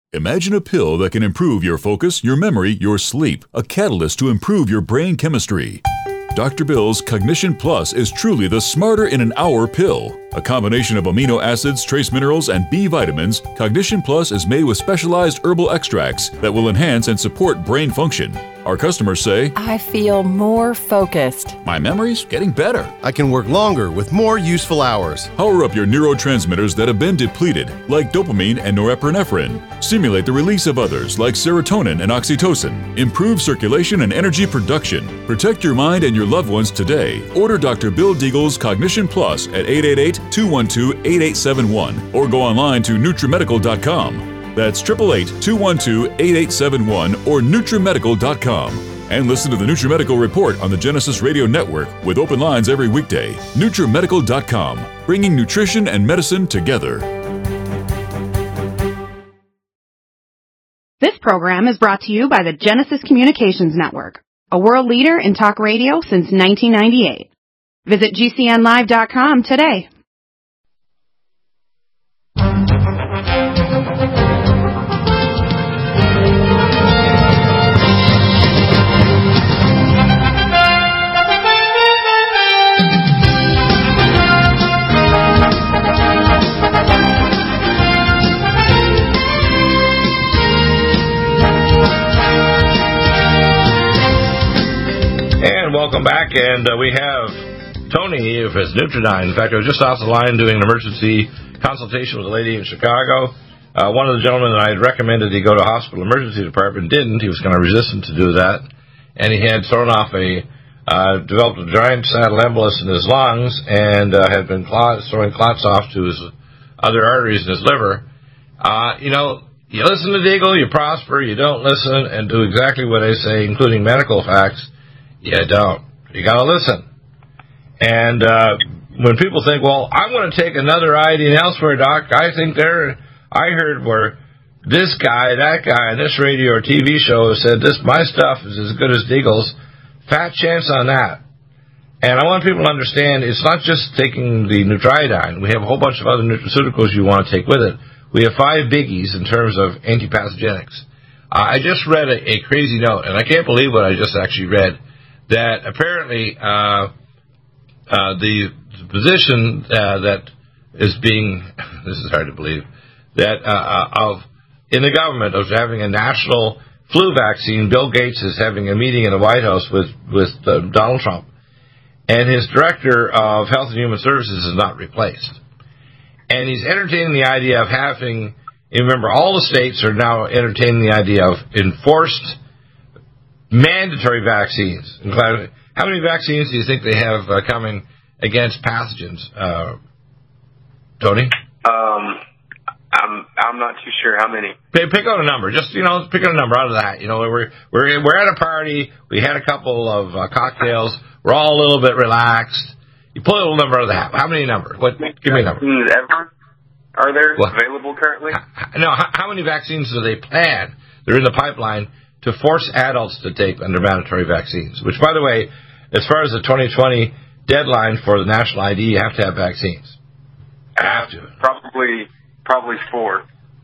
Imagine a pill that can improve your focus, your memory, your sleep, a catalyst to improve your brain chemistry. Dr. Bill's Cognition Plus is truly the smarter in an hour pill. A combination of amino acids, trace minerals, and B vitamins, Cognition Plus is made with specialized herbal extracts that will enhance and support brain function. Our customers say, I feel more focused. My memory's getting better. I can work longer with more useful hours. Power up your neurotransmitters that have been depleted, like dopamine and norepinephrine. Stimulate the release of others, like serotonin and oxytocin. Improve circulation and energy production. Protect your mind and your loved ones today. Order Dr. Bill Deagle's Cognition Plus at 888-212-8871 or go online to NutriMedical.com. That's 888-212-8871 or NutriMedical.com. And listen to the NutriMedical Report on the Genesis Radio Network with open lines every weekday. NutriMedical.com, bringing nutrition and medicine together. This program is brought to you by the Genesis Communications Network, a world leader in talk radio since 1998. Visit GCNlive.com today. Welcome back, and we have Tony of his Nutridyne. In fact, I was just off the line doing an emergency consultation with a lady in Chicago. One of the gentlemen that I had recommended he go to hospital emergency department didn't. He was kind of resistant to do that, and he had developed a giant saddle embolus in his lungs and had been throwing clots off to his other arteries in his liver. You listen to Deagle, you prosper. You don't listen and do exactly what I say, including medical facts. You don't. You got to listen. And when people think, well, I'm going to take another iodine elsewhere, Doc, I heard where this guy, that guy, on this radio or TV show said my stuff is as good as Deagle's. Fat chance on that. And I want people to understand it's not just taking the Nutridyne. We have a whole bunch of other nutraceuticals you want to take with it. We have 5 biggies in terms of antipathogenics. I just read a crazy note, and I can't believe what I just actually read, that apparently the position that is being, this is hard to believe, that in the government of having a national flu vaccine, Bill Gates is having a meeting in the White House with Donald Trump, and his director of Health and Human Services is not replaced. And he's entertaining the idea of having, remember, all the states are now entertaining the idea of enforced mandatory vaccines. How many vaccines do you think they have coming against pathogens, Tony? I'm not too sure how many. Pick out a number. Just pick out a number out of that. We're at a party. We had a couple of cocktails. We're all a little bit relaxed. You pull a little number out of the hat. How many number? Give me a number. Ever are there available currently? No. How many vaccines do they plan? They're in the pipeline to force adults to take under mandatory vaccines, which, by the way, as far as the 2020 deadline for the national ID, you have to have vaccines. Have to. Probably 4.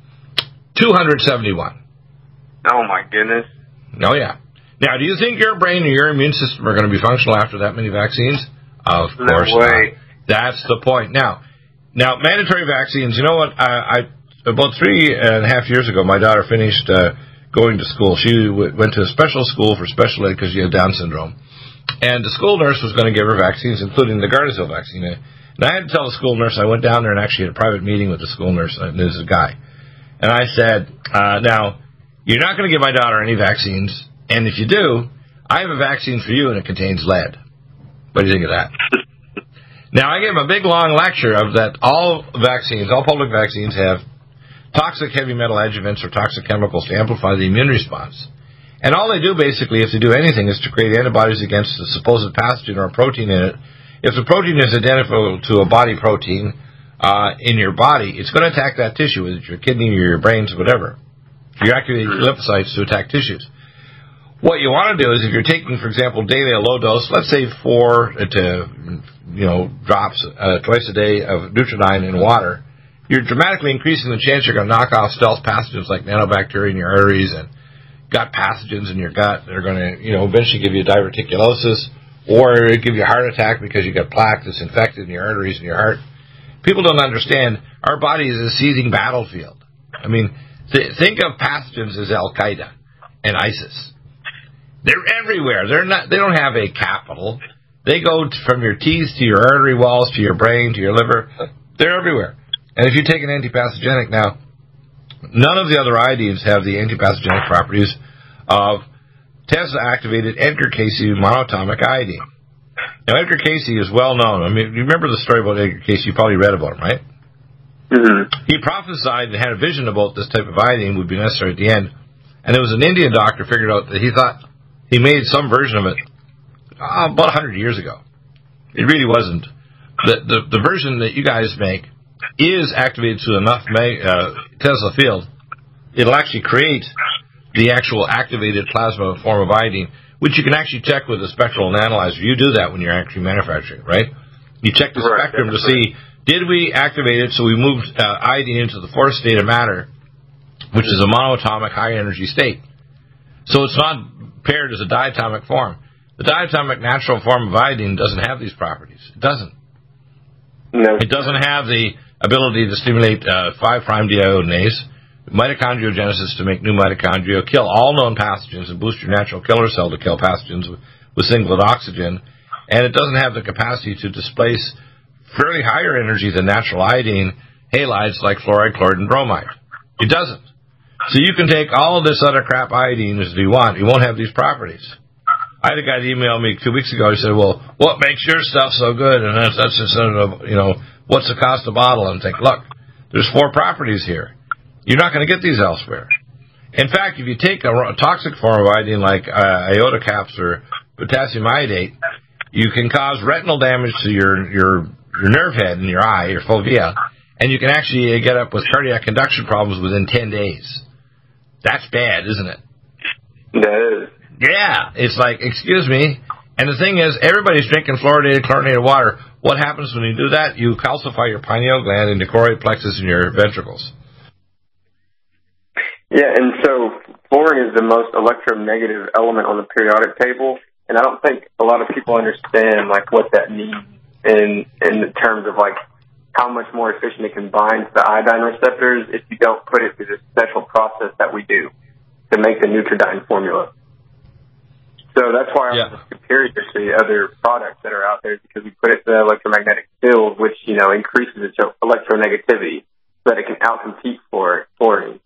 271. Oh, my goodness. Oh, yeah. Now, do you think your brain and your immune system are going to be functional after that many vaccines? Of course not. That's the point. Now, mandatory vaccines, you know what? About 3.5 years ago, my daughter finished going to school. She went to a special school for special ed because she had Down syndrome. And the school nurse was going to give her vaccines, including the Gardasil vaccine. And I had to tell the school nurse, I went down there and actually had a private meeting with the school nurse, and there's a guy. And I said, now, you're not going to give my daughter any vaccines, and if you do, I have a vaccine for you and it contains lead. What do you think of that? Now, I gave him a big, long lecture of that all public vaccines have toxic heavy metal adjuvants or toxic chemicals to amplify the immune response. And all they do, basically, if they do anything, is to create antibodies against the supposed pathogen or a protein in it. If the protein is identical to a body protein in your body, it's going to attack that tissue, whether it's your kidney or your brains or whatever. You activate lymphocytes to attack tissues. What you want to do is, if you're taking, for example, daily a low dose, let's say 4 drops twice a day of Nutridyne in water, you're dramatically increasing the chance you're going to knock off stealth pathogens like nanobacteria in your arteries and gut pathogens in your gut that are going to, eventually give you diverticulosis or give you a heart attack because you got plaque that's infected in your arteries and your heart. People don't understand our body is a seething battlefield. I mean, think of pathogens as Al-Qaeda and ISIS. They're everywhere. They don't have a capital. They go from your teeth to your artery walls to your brain to your liver. They're everywhere. And if you take an antipathogenic now, none of the other iodines have the antipathogenic properties of Tesla-activated Edgar Cayce monatomic iodine. Now, Edgar Cayce is well known. I mean, you remember the story about Edgar Cayce? You probably read about him, right? Mm-hmm. He prophesied and had a vision about this type of iodine would be necessary at the end. And there was an Indian doctor figured out that he thought he made some version of it about 100 years ago. It really wasn't. The version that you guys make is activated to enough Tesla field. It'll actually create the actual activated plasma form of iodine, which you can actually check with a spectral analyzer. You do that when you're actually manufacturing, right? You check the spectrum to see, did we activate it so we moved iodine into the fourth state of matter, which is a monoatomic high-energy state. So it's not paired as a diatomic form. The diatomic natural form of iodine doesn't have these properties. It doesn't. No. It doesn't have the ability to stimulate 5'-deiodinase, mitochondriogenesis to make new mitochondria, kill all known pathogens, and boost your natural killer cell to kill pathogens with singlet oxygen. And it doesn't have the capacity to displace fairly higher energy than natural iodine halides like fluoride, chloride, and bromide. It doesn't. So you can take all of this other crap iodine as you want. You won't have these properties. I had a guy email me 2 weeks ago. He said, well, what makes your stuff so good? And that's just, what's the cost of a bottle? I'm thinking, look, there's 4 properties here. You're not going to get these elsewhere. In fact, if you take a toxic form of iodine like iota caps or potassium iodate, you can cause retinal damage to your nerve head in your eye, your fovea, and you can actually get up with cardiac conduction problems within 10 days. That's bad, isn't it? That is. Yeah, it's like, excuse me. And the thing is, everybody's drinking fluoridated, chlorinated water. What happens when you do that? You calcify your pineal gland and the choroid plexus in your ventricles. Yeah, and so fluorine is the most electronegative element on the periodic table, and I don't think a lot of people understand what that means in terms of how much more efficient it can bind to the iodine receptors if you don't put it through this special process that we do to make the Nutridyne formula. So that's why I'm superior to the other products that are out there, because we put it in the electromagnetic field, which, increases its electronegativity so that it can outcompete fluorine.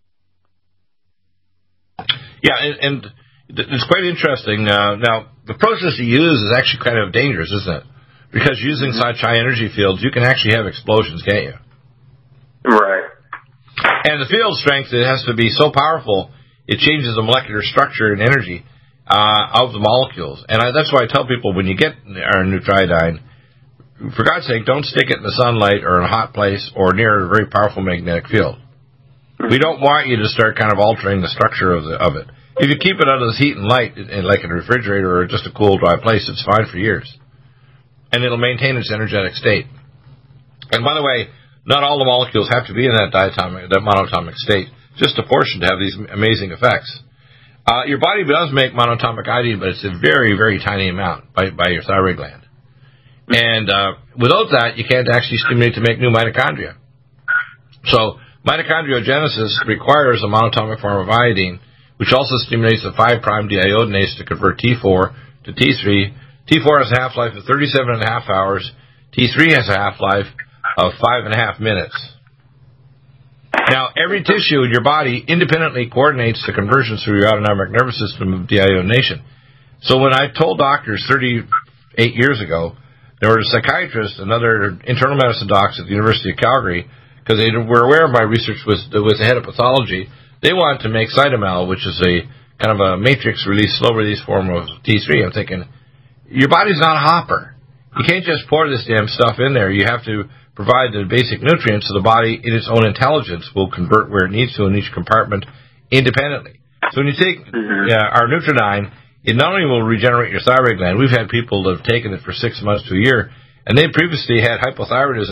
Yeah, and it's quite interesting. Now, the process you use is actually kind of dangerous, isn't it? Because using such high energy fields, you can actually have explosions, can't you? Right. And the field strength, it has to be so powerful, it changes the molecular structure and energy of the molecules. And that's why I tell people, when you get our Nutridyne, for God's sake, don't stick it in the sunlight or in a hot place or near a very powerful magnetic field. We don't want you to start kind of altering the structure of it. If you keep it under the heat and light, like in a refrigerator or just a cool, dry place, it's fine for years. And it'll maintain its energetic state. And by the way, not all the molecules have to be in that monatomic state, just a portion to have these amazing effects. Your body does make monatomic iodine, but it's a very, very tiny amount by your thyroid gland. And without that, you can't actually stimulate to make new mitochondria. So mitochondriogenesis requires a monatomic form of iodine, which also stimulates the 5'-deiodinase to convert T4 to T3. T4 has a half-life of 37.5 hours. T3 has a half-life of 5.5 minutes. Now, every tissue in your body independently coordinates the conversion through your autonomic nervous system of deiodination. So when I told doctors 38 years ago, there were psychiatrists and other internal medicine docs at the University of Calgary, because they were aware of my research was the head of pathology, they wanted to make Cytomel, which is a kind of a matrix-release, slow-release form of T3. I'm thinking, your body's not a hopper. You can't just pour this damn stuff in there. You have to provide the basic nutrients so the body, in its own intelligence, will convert where it needs to in each compartment independently. So when you take our Nutridyne, it not only will regenerate your thyroid gland. We've had people that have taken it for 6 months to a year, and they previously had hypothyroidism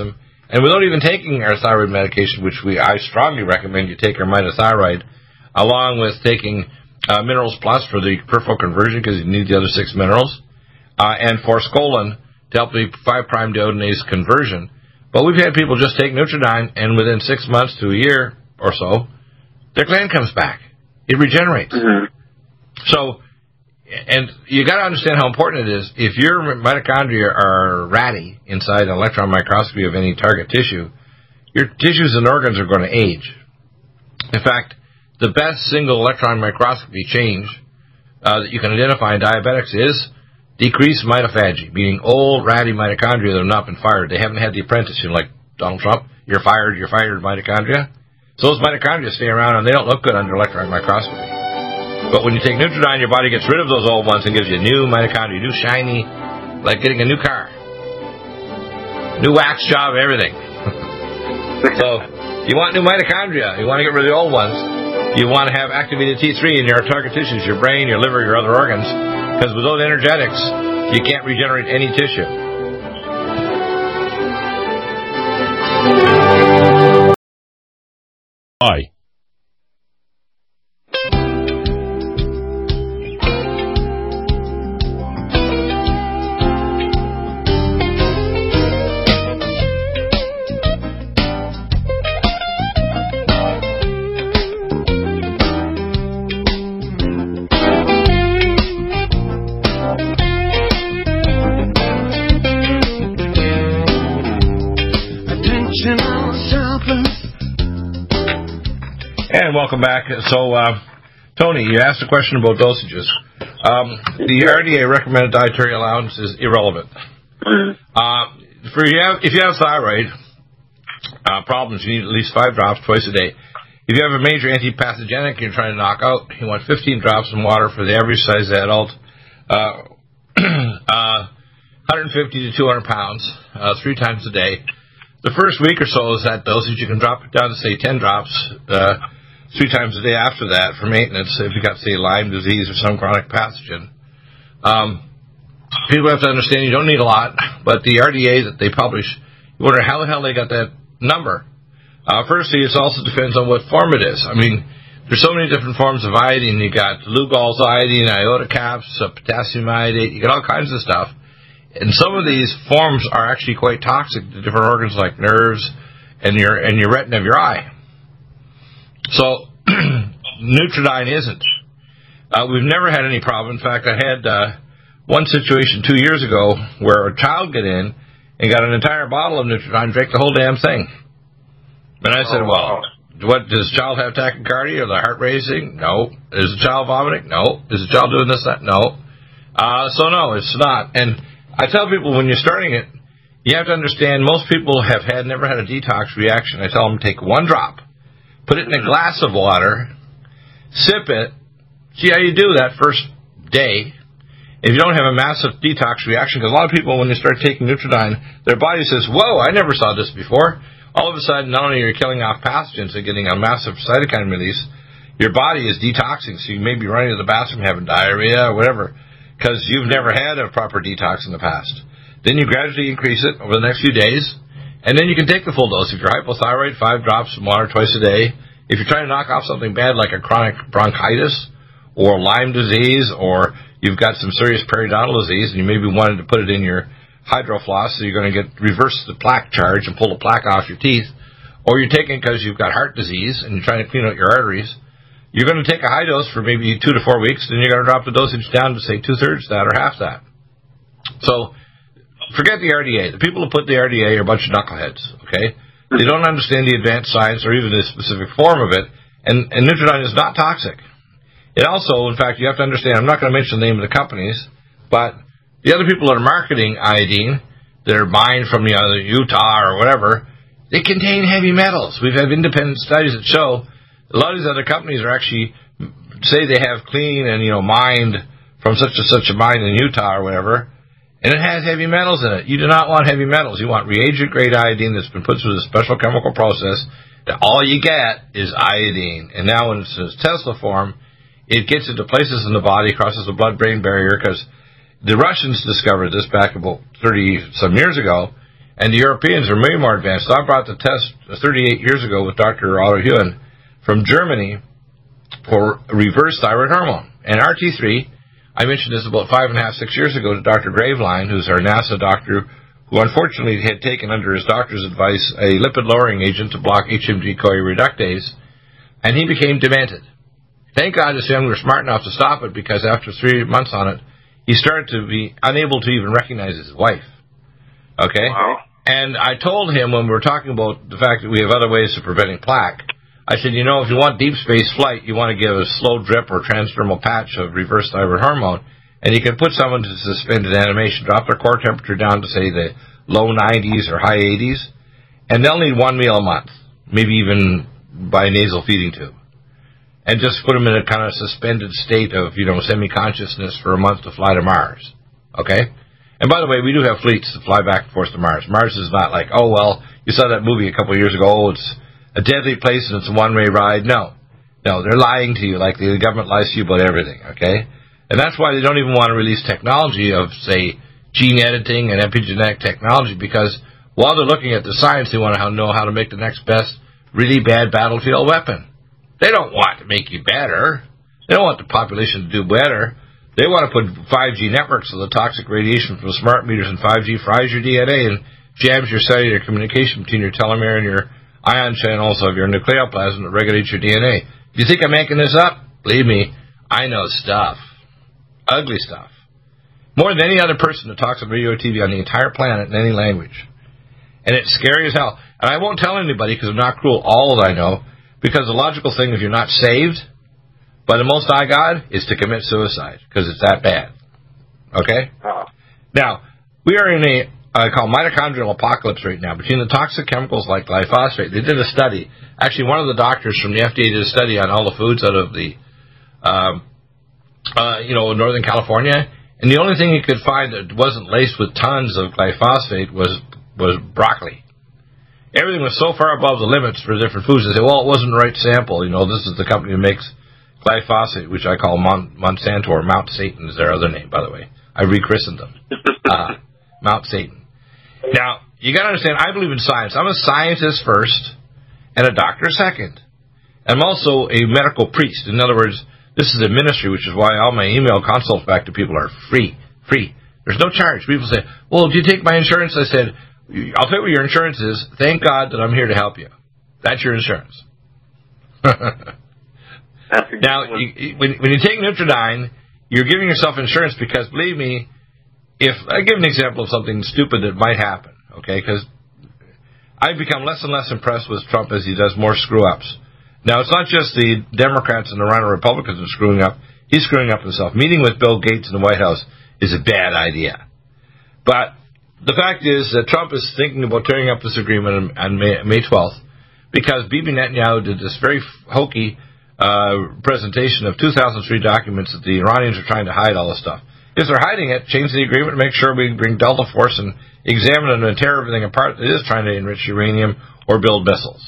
And without even taking our thyroid medication, which I strongly recommend you take our mitothyroid, along with taking Minerals Plus for the peripheral conversion, because you need the other 6 minerals, and forskolin to help the 5' deodenase conversion. But we've had people just take Nutridyne, and within 6 months to a year or so, their gland comes back. It regenerates. Mm-hmm. So, and you got to understand how important it is. If your mitochondria are ratty inside an electron microscopy of any target tissue, your tissues and organs are going to age. In fact, the best single electron microscopy change that you can identify in diabetics is decreased mitophagy, meaning old, ratty mitochondria that have not been fired. They haven't had the apprentice, like Donald Trump. You're fired mitochondria. So those mitochondria stay around, and they don't look good under electron microscopy. But when you take Nutridyne, your body gets rid of those old ones and gives you new mitochondria, new shiny, like getting a new car. New wax job, everything. So, you want new mitochondria. You want to get rid of the old ones. You want to have activated T3 in your target tissues, your brain, your liver, your other organs. Because without energetics, you can't regenerate any tissue. Hi. And welcome back. So, Tony, you asked a question about dosages. The RDA recommended dietary allowance is irrelevant. If you have thyroid problems, you need at least 5 drops twice a day. If you have a major antipathogenic you're trying to knock out, you want 15 drops in water for the average size adult, 150 to 200 pounds, 3 times a day. The first week or so is that dosage. You can drop it down to, say, 10 drops 3 times a day after that for maintenance if you've got, say, Lyme disease or some chronic pathogen. People have to understand you don't need a lot, but the RDA that they publish, you wonder how the hell they got that number. Firstly, it also depends on what form it is. I mean, there's so many different forms of iodine. You got Lugol's iodine, iota caps, potassium iodate. You got all kinds of stuff. And some of these forms are actually quite toxic to different organs like nerves and your retina of your eye. So, Nutridyne isn't. We've never had any problem. In fact, I had one situation 2 years ago where a child got in and got an entire bottle of Nutridyne, drank the whole damn thing. And I said, well, what, does the child have tachycardia or the heart racing? No. Is the child vomiting? No. Is the child doing this, that? No. So no, it's not. And I tell people when you're starting it, you have to understand most people have never had a detox reaction. I tell them take 1 drop, put it in a glass of water, sip it, see how you do that first day. If you don't have a massive detox reaction, because a lot of people when they start taking Nutridyne, their body says, whoa, I never saw this before. All of a sudden, not only are you killing off pathogens and getting a massive cytokine release, your body is detoxing, so you may be running to the bathroom, having diarrhea or whatever, because you've never had a proper detox in the past. Then you gradually increase it over the next few days, and then you can take the full dose. If you're hypothyroid, 5 drops of water twice a day. If you're trying to knock off something bad like a chronic bronchitis or Lyme disease, or you've got some serious periodontal disease and you maybe wanted to put it in your hydrofloss so you're going to reverse the plaque charge and pull the plaque off your teeth, or you're taking it because you've got heart disease and you're trying to clean out your arteries, you're going to take a high dose for maybe 2 to 4 weeks, then you're going to drop the dosage down to, say, 2/3 that or half that. So, forget the RDA. The people who put the RDA are a bunch of knuckleheads, okay? They don't understand the advanced science or even the specific form of it, and Nutridyne is not toxic. It also, in fact, you have to understand, I'm not going to mention the name of the companies, but the other people that are marketing iodine, that are buying from Utah or whatever, they contain heavy metals. We've had independent studies that show a lot of these other companies are actually, say they have clean and, mined from such and such a mine in Utah or whatever, and it has heavy metals in it. You do not want heavy metals. You want reagent-grade iodine that's been put through the special chemical process that all you get is iodine. And now when it's in its Tesla form, it gets into places in the body, crosses the blood-brain barrier, because the Russians discovered this back about 30-some years ago, And the Europeans are way more advanced. So I brought the test 38 years ago with Dr. Otto Hewen from Germany for reverse thyroid hormone. And RT3, I mentioned this about 6 years ago to Dr. Graveline, who's our NASA doctor, who unfortunately had taken under his doctor's advice a lipid-lowering agent to block HMG-CoA reductase, and he became demented. Thank God his family were smart enough to stop it, because after 3 months on it, he started to be unable to even recognize his wife. Okay? Wow. And I told him when we were talking about the fact that we have other ways of preventing plaque, I said, if you want deep space flight, you want to give a slow drip or transdermal patch of reverse thyroid hormone, and you can put someone to suspended animation, drop their core temperature down to, say, the low 90s or high 80s, and they'll need 1 meal a month, maybe even by nasal feeding tube, and just put them in a kind of suspended state of, semi-consciousness for a month to fly to Mars. Okay? And by the way, we do have fleets that fly back and forth to Mars. Mars is not like, you saw that movie a couple of years ago, it's a deadly place and it's a one-way ride. No, they're lying to you like the government lies to you about everything, okay? And that's why they don't even want to release technology of, say, gene editing and epigenetic technology, because while they're looking at the science, they want to know how to make the next best really bad battlefield weapon. They don't want to make you better. They don't want the population to do better. They want to put 5G networks so the toxic radiation from smart meters and 5G fries your DNA and jams your cellular communication between your telomere and your ion channels of your nucleoplasm that regulates your DNA. Do you think I'm making this up? Believe me, I know stuff. Ugly stuff. More than any other person that talks on radio or TV on the entire planet in any language. And it's scary as hell. And I won't tell anybody because I'm not cruel, all that I know, because the logical thing, if you're not saved by the Most High God, is to commit suicide, because it's that bad. Okay? Now, we are in a called mitochondrial apocalypse right now. Between the toxic chemicals like glyphosate, they did a study. Actually, one of the doctors from the FDA did a study on all the foods out of the, Northern California, and the only thing he could find that wasn't laced with tons of glyphosate was broccoli. Everything was so far above the limits for different foods. They say, it wasn't the right sample. This is the company that makes glyphosate, which I call Monsanto, or Mount Satan is their other name, by the way. I rechristened them. Mount Satan. Now, you got to understand, I believe in science. I'm a scientist first and a doctor second. I'm also a medical priest. In other words, this is a ministry, which is why all my email consults back to people are free. There's no charge. People say, do you take my insurance? I said, I'll tell you what your insurance is. Thank God that I'm here to help you. That's your insurance. Now, when you take Nutridyne, you're giving yourself insurance because, believe me, if I give an example of something stupid that might happen, okay, because I've become less and less impressed with Trump as he does more screw-ups. Now, it's not just the Democrats and the Rhino Republicans are screwing up. He's screwing up himself. Meeting with Bill Gates in the White House is a bad idea. But the fact is that Trump is thinking about tearing up this agreement on May 12th because Bibi Netanyahu did this very hokey presentation of 2003 documents that the Iranians are trying to hide all this stuff. If they're hiding it, change the agreement to make sure we bring Delta Force and examine it and tear everything apart that is trying to enrich uranium or build missiles.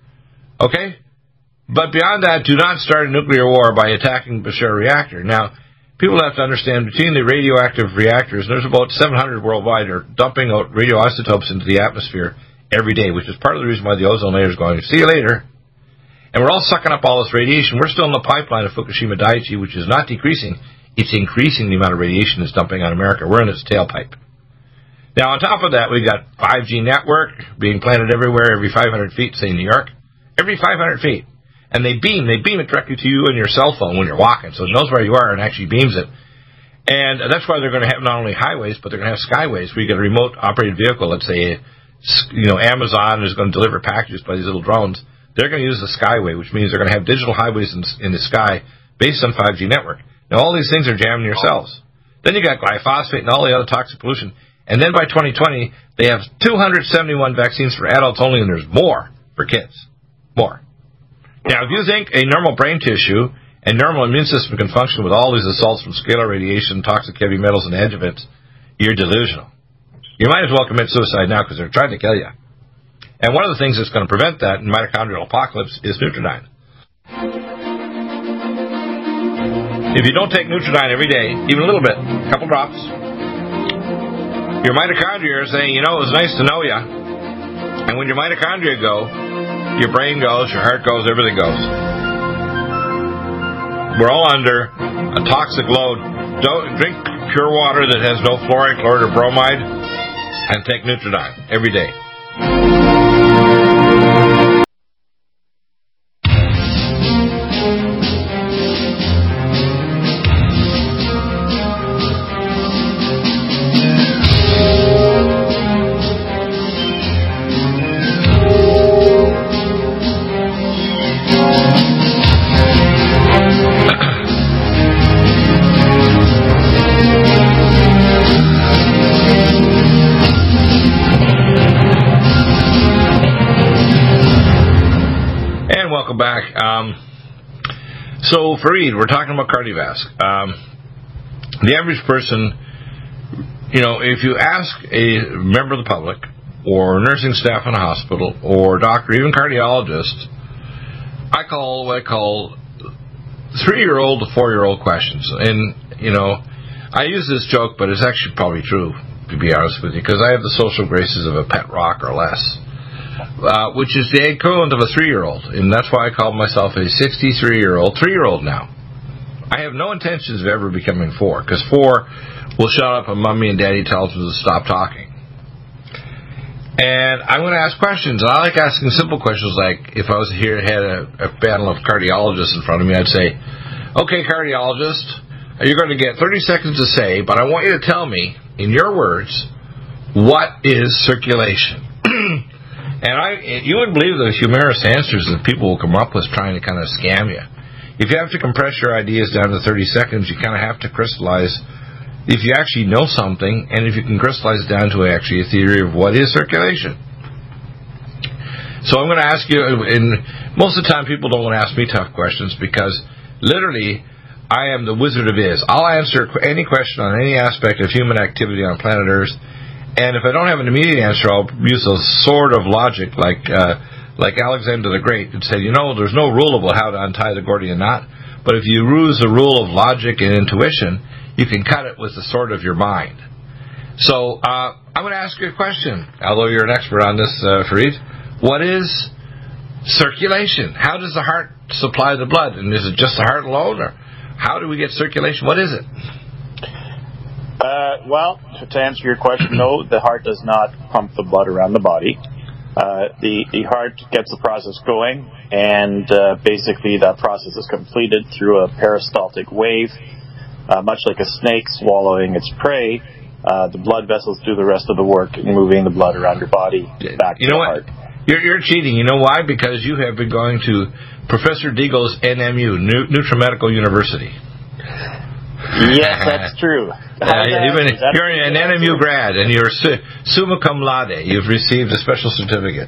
Okay? But beyond that, do not start a nuclear war by attacking Bushehr reactor. Now, people have to understand, between the radioactive reactors, there's about 700 worldwide are dumping out radioisotopes into the atmosphere every day, which is part of the reason why the ozone layer is going, see you later. And we're all sucking up all this radiation. We're still in the pipeline of Fukushima Daiichi, which is not decreasing. It's increasing the amount of radiation that's dumping on America. We're in its tailpipe. Now, on top of that, we've got 5G network being planted everywhere, every 500 feet, say New York. Every 500 feet. And they beam it directly to you on your cell phone when you're walking, so it knows where you are and actually beams it. And that's why they're going to have not only highways, but they're going to have skyways where you get a remote operated vehicle. Let's say, Amazon is going to deliver packages by these little drones. They're going to use the skyway, which means they're going to have digital highways in the sky based on 5G network. Now, all these things are jamming your cells. Then you got glyphosate and all the other toxic pollution. And then by 2020, they have 271 vaccines for adults only, and there's more for kids. More. Now, if you think a normal brain tissue and normal immune system can function with all these assaults from scalar radiation, toxic heavy metals, and adjuvants, you're delusional. You might as well commit suicide now because they're trying to kill you. And one of the things that's going to prevent that in mitochondrial apocalypse is Nutridyne. If you don't take Nutridyne every day, even a little bit, a couple drops, Your mitochondria are saying, it was nice to know you. And when your mitochondria go, your brain goes, your heart goes, everything goes. We're all under a toxic load. Don't drink pure water that has no fluoride, chloride, or bromide, and take Nutridyne every day. Back. So, Fareed, we're talking about cardiovascular. The average person, if you ask a member of the public, or nursing staff in a hospital, or doctor, even cardiologist, I call what I call 3-year-old to 4-year-old questions. And, I use this joke, but it's actually probably true, to be honest with you, because I have the social graces of a pet rock or less. Which is the equivalent of a 3-year-old, and that's why I call myself a 63-year-old now. I have no intentions of ever becoming 4, because 4 will shut up and mommy and daddy tells me to stop talking. And I'm going to ask questions, and I like asking simple questions, like if I was here and had a panel of cardiologists in front of me, I'd say, okay, cardiologist, you're going to get 30 seconds to say, but I want you to tell me, in your words, what is circulation? And you wouldn't believe the humorous answers that people will come up with trying to kind of scam you. If you have to compress your ideas down to 30 seconds, you kind of have to crystallize if you actually know something, and if you can crystallize it down to actually a theory of what is circulation. So I'm going to ask you, and most of the time people don't want to ask me tough questions because literally I am the Wizard of Iz. I'll answer any question on any aspect of human activity on planet Earth. And if I don't have an immediate answer, I'll use a sort of logic like Alexander the Great that said, there's no rule about how to untie the Gordian knot, but if you use the rule of logic and intuition, you can cut it with the sword of your mind. So I'm going to ask you a question, although you're an expert on this, Fareed. What is circulation? How does the heart supply the blood? And is it just the heart alone, or how do we get circulation? What is it? Well, to answer your question, no, the heart does not pump the blood around the body. The heart gets the process going, and basically that process is completed through a peristaltic wave. Much like a snake swallowing its prey, the blood vessels do the rest of the work in moving the blood around your body back to the heart. You're cheating. You know why? Because you have been going to Professor Deagle's NMU, Nutramedical University. Yes, that's true. You're an NMU grad, and you're summa cum laude. You've received a special certificate.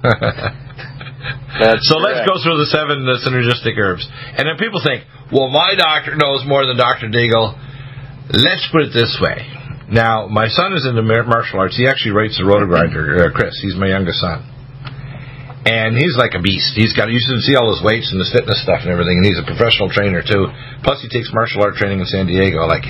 So let's go through the 7 synergistic herbs. And then people think, well, my doctor knows more than Dr. Deagle. Let's put it this way. Now, my son is into martial arts. He actually writes the Rotogrinder, Chris. He's my youngest son. And he's like a beast. You should see all his weights and his fitness stuff and everything. And he's a professional trainer, too. Plus, he takes martial art training in San Diego. I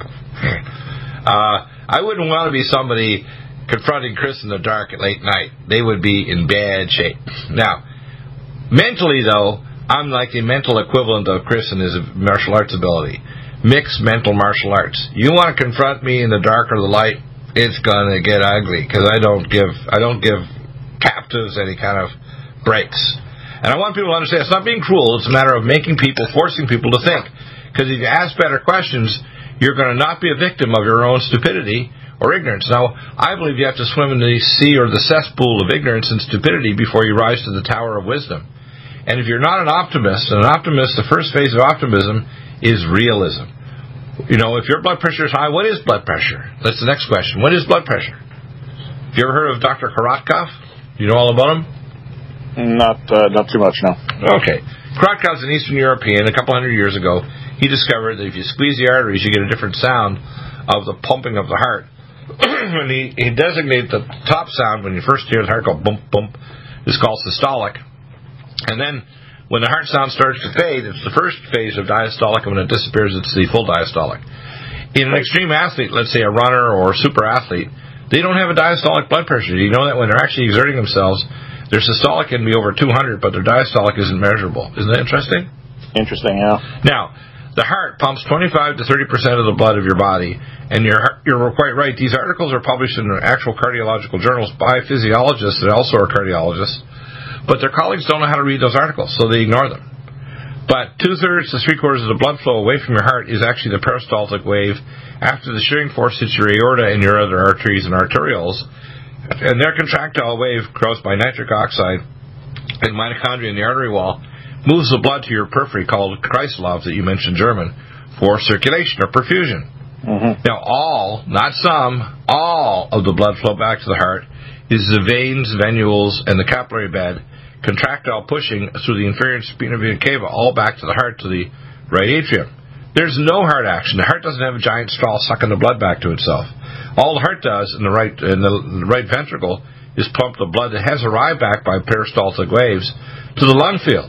wouldn't want to be somebody confronting Chris in the dark at late night. They would be in bad shape. Now, mentally, though, I'm like the mental equivalent of Chris and his martial arts ability. Mixed mental martial arts. You want to confront me in the dark or the light, it's going to get ugly, because I don't give captives any kind of breaks. And I want people to understand it's not being cruel, it's a matter of forcing people to think. Because if you ask better questions, you're going to not be a victim of your own stupidity or ignorance. Now, I believe you have to swim in the sea or the cesspool of ignorance and stupidity before you rise to the tower of wisdom. And if you're not an optimist, the first phase of optimism is realism. If your blood pressure is high, what is blood pressure? That's the next question. What is blood pressure? Have you ever heard of Dr. Korotkov? Do you know all about him? Not too much, no. Okay. Korotkov's an Eastern European. A couple hundred years ago, he discovered that if you squeeze the arteries, you get a different sound of the pumping of the heart. And he designated the top sound when you first hear the heart go bump, bump, is called systolic. And then when the heart sound starts to fade, it's the first phase of diastolic, and when it disappears, it's the full diastolic. In an extreme athlete, let's say a runner or a super athlete, they don't have a diastolic blood pressure. You know that when they're actually exerting themselves, their systolic can be over 200, but their diastolic isn't measurable. Isn't that interesting? Interesting, yeah. Now, the heart pumps 25 to 30% of the blood of your body, and you're quite right. These articles are published in actual cardiological journals by physiologists that also are cardiologists, but their colleagues don't know how to read those articles, so they ignore them. But 2/3 to 3/4 of the blood flow away from your heart is actually the peristaltic wave after the shearing force hits your aorta and your other arteries and arterioles. And their contractile wave caused by nitric oxide and mitochondria in the artery wall moves the blood to your periphery, called Kreislauf that you mentioned, German, for circulation or perfusion. Mm-hmm. Now all, not some, all of the blood flow back to the heart is the veins, venules, and the capillary bed, contractile pushing through the inferior spina vena cava, all back to the heart, to the right atrium. There's no heart action. The heart doesn't have a giant straw sucking the blood back to itself. All the heart does in the right ventricle is pump the blood that has arrived back by peristaltic waves to the lung fields.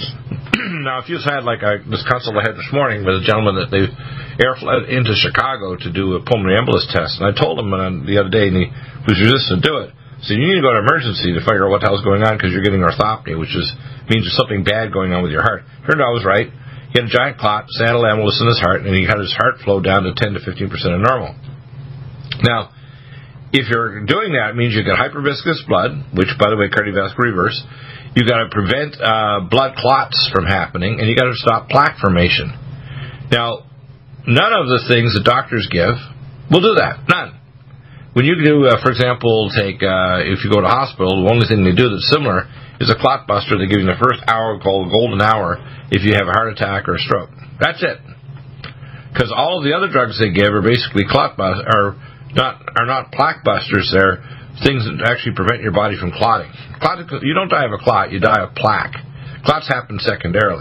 Now, if you've had this consult I had this morning with a gentleman that they airflowed into Chicago to do a pulmonary embolus test, and I told him the other day, and he was resistant to do it. So you need to go to emergency to figure out what the hell's going on, because you're getting orthopnea, which means there's something bad going on with your heart. Turned out I was right. He had a giant clot, saddle embolus in his heart, and he had his heart flow down to 10 to 15% of normal. Now, if you're doing that, it means you get hyperviscous blood, which, by the way, cardiovascular reverse. You've got to prevent blood clots from happening, and you've got to stop plaque formation. Now, none of the things that doctors give will do that. None. When you do, for example, if you go to hospital, the only thing they do that's similar is a clot buster. They give you the first hour called golden hour if you have a heart attack or a stroke. That's it. Because all of the other drugs they give are basically are not plaque busters. They're things that actually prevent your body from clotting. You don't die of a clot, you die of plaque. Clots happen secondarily.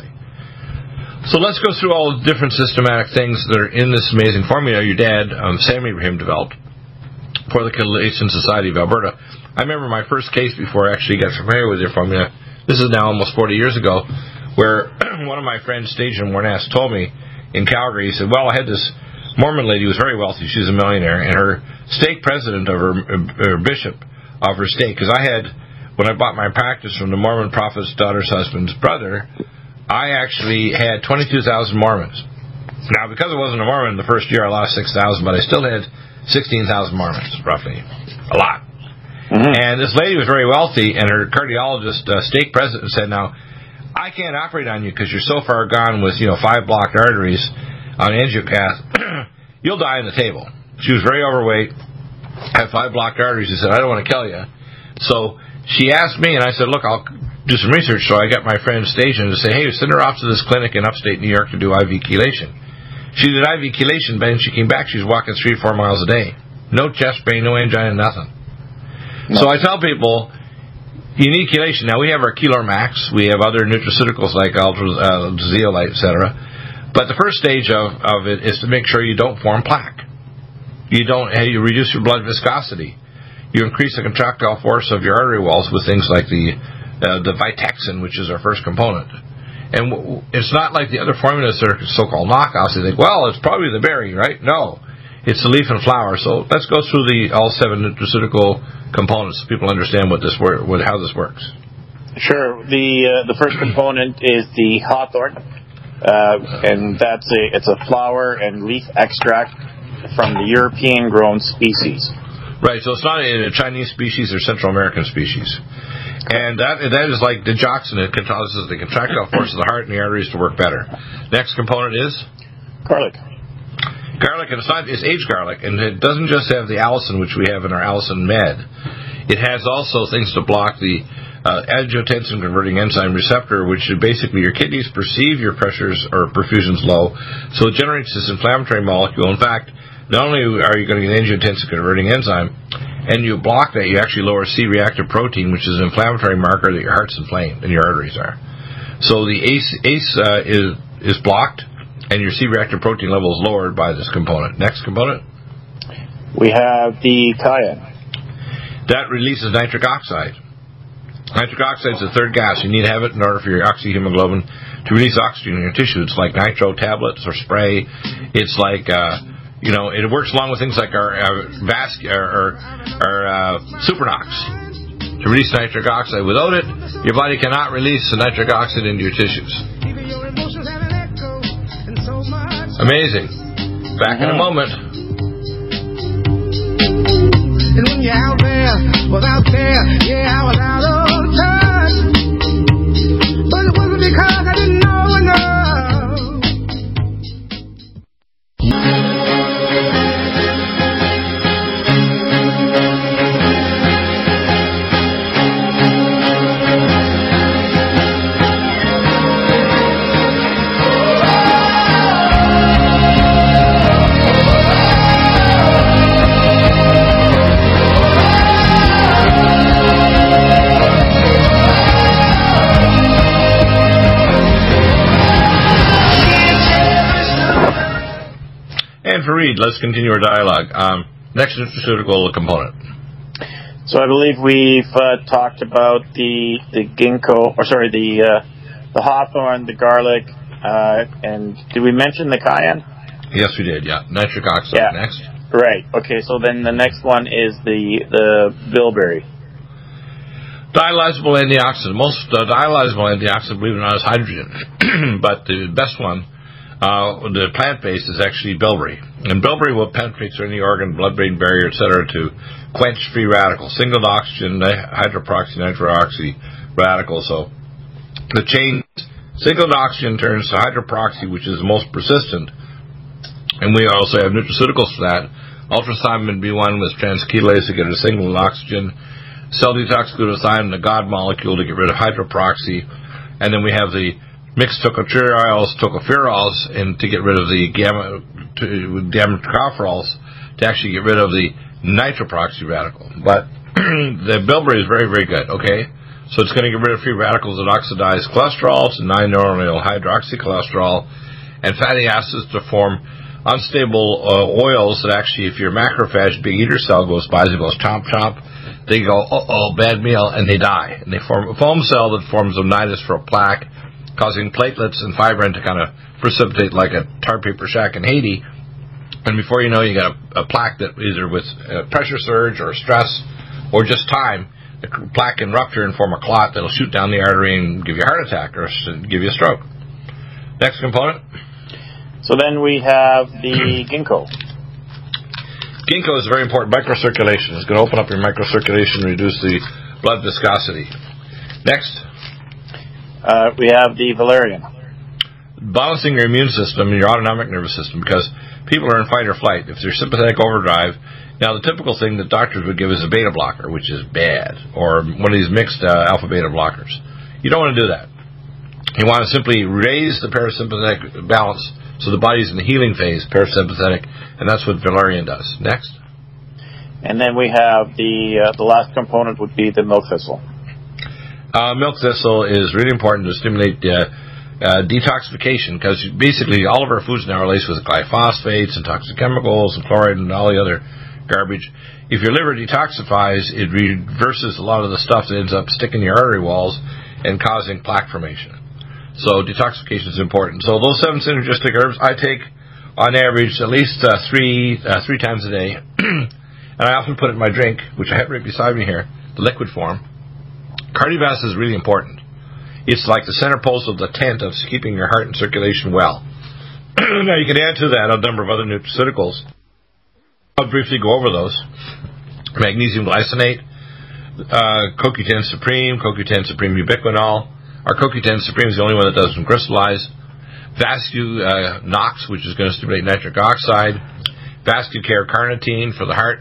So let's go through all the different systematic things that are in this amazing formula your dad, Sam Abraham, developed for the Chelation Society of Alberta. I remember my first case before I actually got familiar with your formula. This is now almost 40 years ago, where one of my friends, Stajan Warnass, told me in Calgary, he said, well, I had this Mormon lady who was very wealthy. She's a millionaire, and her stake president of her bishop of her stake, because when I bought my practice from the Mormon prophet's daughter's husband's brother, I actually had 22,000 Mormons. Now, because I wasn't a Mormon the first year, I lost 6,000, but I still had 16,000 Mormons, roughly. A lot. Mm-hmm. And this lady was very wealthy, and her cardiologist, stake president, said, now, I can't operate on you because you're so far gone with, 5 blocked arteries on angiocath. You'll die on the table. She was very overweight, had 5 blocked arteries. She said, I don't want to kill you. So she asked me, and I said, look, I'll do some research. So I got my friend Stajan to say, hey, send her off to this clinic in upstate New York to do IV chelation. She did IV chelation, but when she came back, she was walking 3 or 4 miles a day. No chest pain, no angina, nothing. No. So I tell people, you need chelation. Now, we have our Chelor Max. We have other nutraceuticals like Zeolite, etc. But the first stage of it is to make sure you don't form plaque. You reduce your blood viscosity. You increase the contractile force of your artery walls with things like the Vitexin, which is our first component. And it's not like the other formulas that are so-called knockouts. You think, well, it's probably the berry, right? No, it's the leaf and flower. So let's go through all 7 nutraceutical components so people understand how this works. Sure. The first component is the hawthorn, and it's a flower and leaf extract from the European-grown species. Right, so it's not a Chinese species or Central American species. And that is like digoxin. It causes the contractile force of the heart and the arteries to work better. Next component is? Garlic. Garlic, and it's aged garlic, and it doesn't just have the allicin, which we have in our allicin med. It has also things to block the angiotensin-converting enzyme receptor, which is basically your kidneys perceive your pressures or perfusions low, so it generates this inflammatory molecule. In fact, not only are you going to get an angiotensin-converting enzyme, and you block that, you actually lower C-reactive protein, which is an inflammatory marker that your heart's inflamed and your arteries are. So the ACE is blocked, and your C-reactive protein level is lowered by this component. Next component? We have the cayenne. That releases nitric oxide. Nitric oxide is the third gas. You need to have it in order for your oxyhemoglobin to release oxygen in your tissue. It's like nitro tablets or spray. It's like it works along with things like our Supernox to release nitric oxide. Without it, your body cannot release the nitric oxide into your tissues. Amazing. Back in a moment. And when you're out there without care, I was out of touch. But it wasn't because I didn't know enough. Fareed, let's continue our dialogue. Next nutraceutical component. So I believe we've talked about the ginkgo, the hawthorn, the garlic, and did we mention the cayenne? Yes, we did. Yeah, nitric oxide. Yeah. Next. Right. Okay. So then the next one is the bilberry. Dialyzable antioxidant. Most dialyzable antioxidant, believe it or not, is hydrogen, but the best one. The plant-based is actually bilberry. And bilberry will penetrate through any organ, blood-brain barrier, etc. to quench free radicals, single oxygen, hydroperoxy, nitrooxy radicals. So the chain, single oxygen turns to hydroperoxy, which is the most persistent. And we also have nutraceuticals for that. Ultrathymine B1 with transketolase to get rid of single oxygen. Cell detox glutathione, the God molecule, to get rid of hydroperoxy. And then we have the mixed tocopherols, and to get rid of the gamma tocopherols, to actually get rid of the nitroperoxy radical. But the bilberry is very, very good, okay? So it's going to get rid of free radicals that oxidize cholesterol to 9-normal hydroxycholesterol and fatty acids to form unstable oils that actually, if your macrophage, big eater cell, goes by, it goes chomp, chomp, they go, bad meal, and they die. And they form a foam cell that forms a nidus for a plaque, causing platelets and fibrin to kind of precipitate like a tar paper shack in Haiti. And before you know, you got a plaque that either with pressure surge or stress or just time, the plaque can rupture and form a clot that'll shoot down the artery and give you a heart attack or give you a stroke. Next component. So then we have the ginkgo. Ginkgo is very important. Microcirculation. It's going to open up your microcirculation and reduce the blood viscosity. Next. We have the valerian. Balancing your immune system and your autonomic nervous system, because people are in fight or flight. If they're sympathetic overdrive, now the typical thing that doctors would give is a beta blocker, which is bad, or one of these mixed alpha-beta blockers. You don't want to do that. You want to simply raise the parasympathetic balance so the body's in the healing phase, parasympathetic, and that's what valerian does. Next. And then we have the last component would be the milk thistle. Milk thistle is really important to stimulate detoxification, because basically all of our foods now are laced with glyphosates and toxic chemicals and chloride and all the other garbage. If your liver detoxifies, it reverses a lot of the stuff that ends up sticking your artery walls and causing plaque formation. So detoxification is important. So those 7 synergistic herbs I take on average at least three times a day. And I often put it in my drink, which I have right beside me here, the liquid form. Cardiovascular is really important. It's like the center post of the tent of keeping your heart and circulation well. Now, you can add to that a number of other nutraceuticals. I'll briefly go over those. Magnesium glycinate, CoQ10 Supreme, CoQ10 Supreme Ubiquinol. Our CoQ10 Supreme is the only one that doesn't crystallize. Vascu Nox, which is going to stimulate nitric oxide. VascuCare Carnitine for the heart.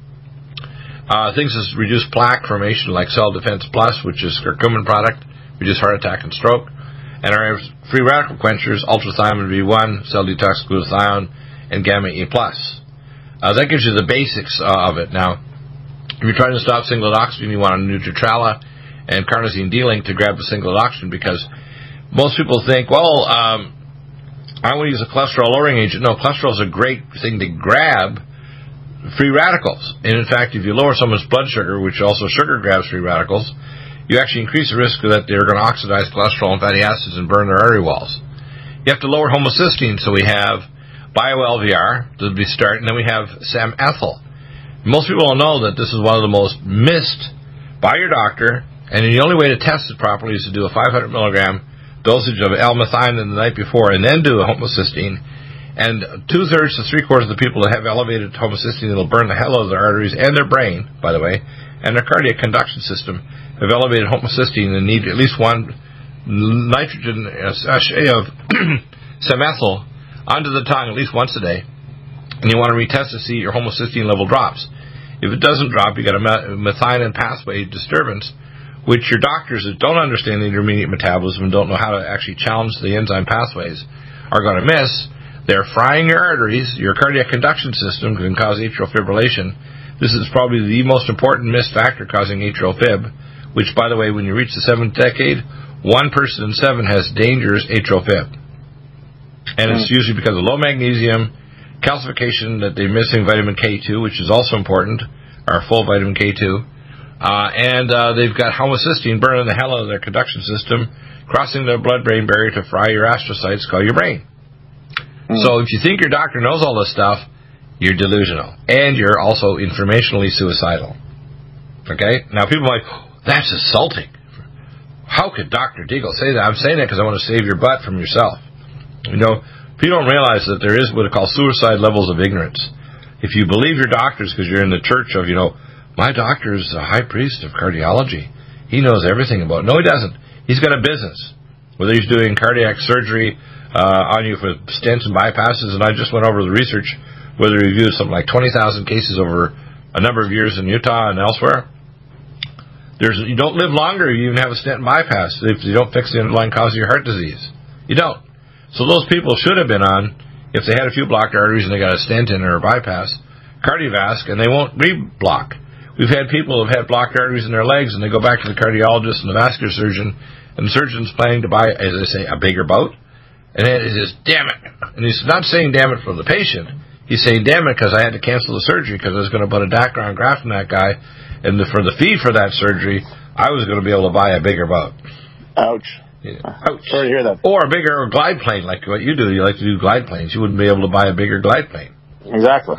Things that reduce plaque formation, like Cell Defense Plus, which is curcumin product, reduce heart attack and stroke. And our free radical quenchers, ultrathymine B1, cell detox glutathione, and gamma E+. That gives you the basics of it. Now, if you're trying to stop singlet oxygen, you want a Nutritrala and carnosine D-link to grab the singlet oxygen, because most people think, well, I want to use a cholesterol-lowering agent. No, cholesterol is a great thing to grab free radicals. And in fact, if you lower someone's blood sugar, which also sugar grabs free radicals, you actually increase the risk that they're going to oxidize cholesterol and fatty acids and burn their artery walls. You have to lower homocysteine, so we have BioLVR, to be start, and then we have SAM-ethyl. Most people don't know that this is one of the most missed by your doctor, and the only way to test it properly is to do a 500 milligram dosage of L-methionine the night before and then do a homocysteine. And 2/3 to 3/4 of the people that have elevated homocysteine, it'll burn the hell out of their arteries and their brain, by the way, and their cardiac conduction system have elevated homocysteine and need at least one nitrogen sachet of SAM-ethyl onto the tongue at least once a day. And you want to retest to see your homocysteine level drops. If it doesn't drop, you got a methionine pathway disturbance, which your doctors that don't understand the intermediate metabolism and don't know how to actually challenge the enzyme pathways are going to miss. They're frying your arteries. Your cardiac conduction system can cause atrial fibrillation. This is probably the most important missed factor causing atrial fib, which, by the way, when you reach the 7th decade, 1 person in 7 has dangerous atrial fib. And it's usually because of low magnesium, calcification, that they're missing vitamin K2, which is also important, or full vitamin K2, and they've got homocysteine burning the hell out of their conduction system, crossing the blood-brain barrier to fry your astrocytes, call your brain. So if you think your doctor knows all this stuff, you're delusional, and you're also informationally suicidal. Okay? Now people are like, oh, that's insulting. How could Dr. Deagle say that? I'm saying that because I want to save your butt from yourself. You know, people don't realize that there is what are called suicide levels of ignorance. If you believe your doctors because you're in the church of, my doctor is a high priest of cardiology. He knows everything about it. No, he doesn't. He's got a business. Whether he's doing cardiac surgery on you for stents and bypasses, and I just went over the research, whether he reviewed something like 20,000 cases over a number of years in Utah and elsewhere. You don't live longer if you even have a stent and bypass if you don't fix the underlying cause of your heart disease. You don't. So those people should have been on, if they had a few blocked arteries and they got a stent in or a bypass, Cardiovasc, and they won't re-block. We've had people who have had blocked arteries in their legs, and they go back to the cardiologist and the vascular surgeon, and the surgeon's planning to buy, as I say, a bigger boat. And then he says, damn it. And he's not saying damn it for the patient. He's saying, damn it, because I had to cancel the surgery because I was going to put a Dacron graft in that guy, and for the fee for that surgery, I was going to be able to buy a bigger boat. Ouch. Yeah. Ouch. Sorry to hear that. Or a bigger glide plane, like what you do. You like to do glide planes. You wouldn't be able to buy a bigger glide plane. Exactly.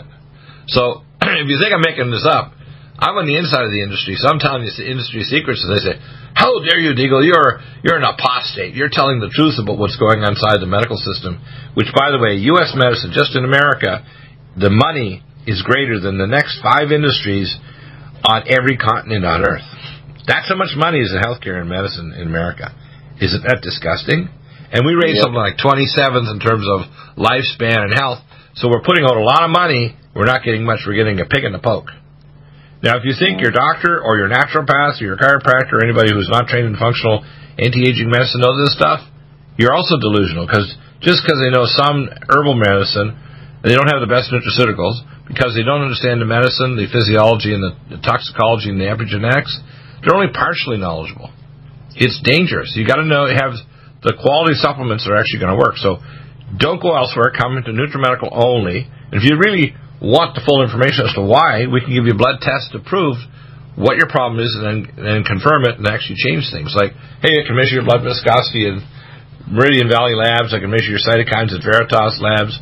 So, if you think I'm making this up, I'm on the inside of the industry, so I'm telling you the industry secrets, and they say, how dare you, Deagle, you're an apostate. You're telling the truth about what's going on inside the medical system, which, by the way, U.S. medicine, just in America, the money is greater than the next 5 industries on every continent on Earth. That's how much money is in healthcare and medicine in America. Isn't that disgusting? And we rate something like 27th in terms of lifespan and health, so we're putting out a lot of money. We're not getting much. We're getting a pig in the poke. Now, if you think your doctor or your naturopath or your chiropractor or anybody who's not trained in functional anti-aging medicine knows this stuff, you're also delusional, because just because they know some herbal medicine, they don't have the best nutraceuticals, because they don't understand the medicine, the physiology, and the toxicology and the epigenetics, they're only partially knowledgeable. It's dangerous. You got to know, have the quality supplements that are actually going to work. So don't go elsewhere. Come into NutriMedical only. And if you really want the full information as to why, we can give you a blood test to prove what your problem is, and then confirm it and actually change things. Like, hey, I can measure your blood viscosity in Meridian Valley Labs. I can measure your cytokines at Veritas Labs.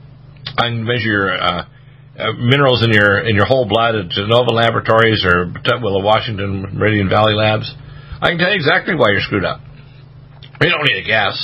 I can measure your minerals in your whole blood at Genova Laboratories or Washington Meridian Valley Labs. I can tell you exactly why you're screwed up. You don't need a guess.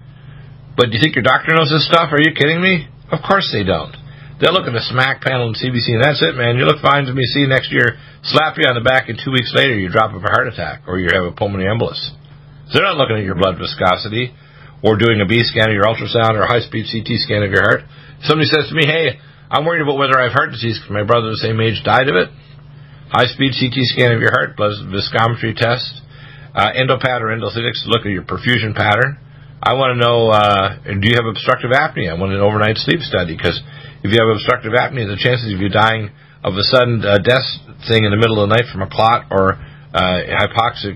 But do you think your doctor knows this stuff? Are you kidding me? Of course they don't. They'll look at the SMAC panel and CBC, and that's it, man. You look fine to me. See you next year. Slap you on the back, and 2 weeks later you drop of a heart attack or you have a pulmonary embolus. They're not looking at your blood viscosity or doing a B scan of your ultrasound or a high-speed CT scan of your heart. Somebody says to me, hey, I'm worried about whether I have heart disease because my brother the same age died of it. High-speed CT scan of your heart, blood viscometry test, endopad or endothelix to look at your perfusion pattern. I want to know, do you have obstructive apnea? I want an overnight sleep study, because if you have obstructive apnea, the chances of you dying of a sudden death thing in the middle of the night from a clot or hypoxic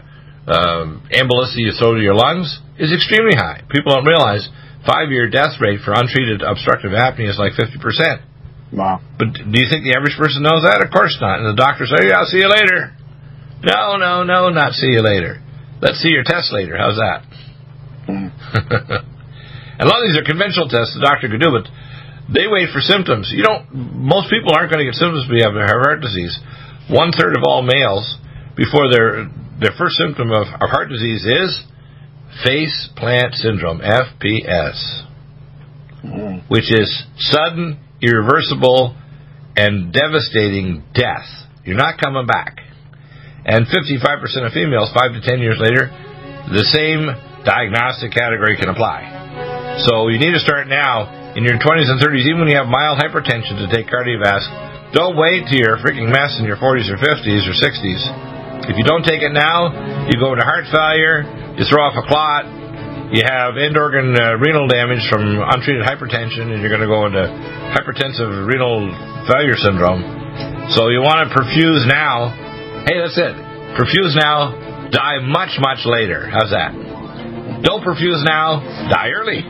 embolus you throw to your lungs is extremely high. People don't realize 5-year death rate for untreated obstructive apnea is like 50%. Wow. But do you think the average person knows that? Of course not. And the doctor says, yeah, I'll see you later. No, not see you later. Let's see your test later. How's that? And a lot of these are conventional tests the doctor could do, but they wait for symptoms. Most people aren't going to get symptoms if you have heart disease. 1/3 of all males, before their first symptom of heart disease is face plant syndrome, FPS, which is sudden, irreversible, and devastating death. You're not coming back. And 55% of females, 5 to 10 years later, the same diagnostic category can apply. So you need to start now in your 20s and 30s, even when you have mild hypertension, to take Cardiovasc. Don't wait till you're a freaking mess in your 40s or 50s or 60s. If you don't take it now, you go into heart failure, you throw off a clot, you have end-organ renal damage from untreated hypertension, and you're going to go into hypertensive renal failure syndrome. So you want to perfuse now. Hey, that's it. Perfuse now, die much, much later. How's that? Don't perfuse now, die early.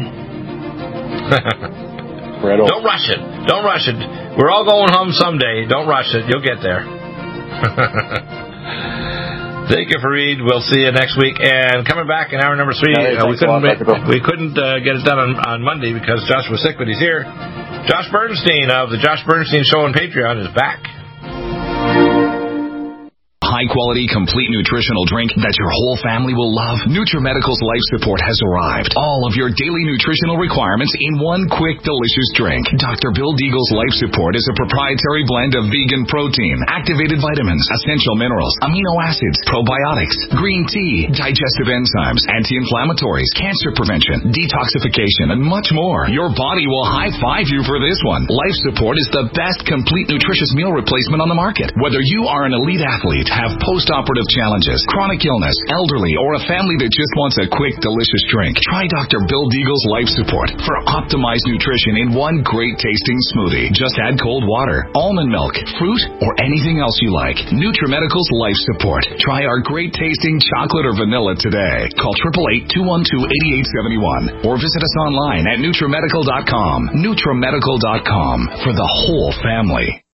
Don't rush it. Don't rush it. We're all going home someday. Don't rush it. You'll get there. Thank you, Fareed. We'll see you next week. And coming back in hour number 3, we couldn't get it done on Monday because Josh was sick, but he's here. Josh Bernstein of the Josh Bernstein Show on Patreon is back. High-quality, complete nutritional drink that your whole family will love. NutriMedical's Life Support has arrived. All of your daily nutritional requirements in one quick, delicious drink. Dr. Bill Deagle's Life Support is a proprietary blend of vegan protein, activated vitamins, essential minerals, amino acids, probiotics, green tea, digestive enzymes, anti-inflammatories, cancer prevention, detoxification, and much more. Your body will high-five you for this one. Life Support is the best complete nutritious meal replacement on the market. Whether you are an elite athlete, have post-operative challenges, chronic illness, elderly, or a family that just wants a quick, delicious drink, try Dr. Bill Deagle's Life Support for optimized nutrition in one great-tasting smoothie. Just add cold water, almond milk, fruit, or anything else you like. NutriMedical's Life Support. Try our great-tasting chocolate or vanilla today. Call 888-212-8871 or visit us online at NutriMedical.com. NutriMedical.com for the whole family.